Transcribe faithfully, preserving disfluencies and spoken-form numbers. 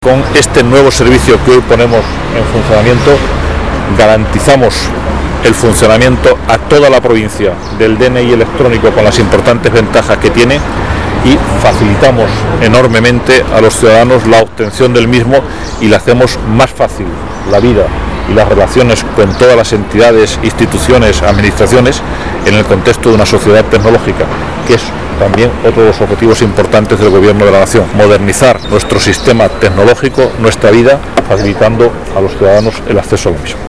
Con este nuevo servicio que hoy ponemos en funcionamiento, garantizamos el funcionamiento a toda la provincia del D N I electrónico con las importantes ventajas que tiene y facilitamos enormemente a los ciudadanos la obtención del mismo y le hacemos más fácil la vida y las relaciones con todas las entidades, instituciones, administraciones en el contexto de una sociedad tecnológica, que es también otro de los objetivos importantes del Gobierno de la Nación: modernizar nuestro sistema tecnológico, nuestra vida, facilitando a los ciudadanos el acceso al mismo.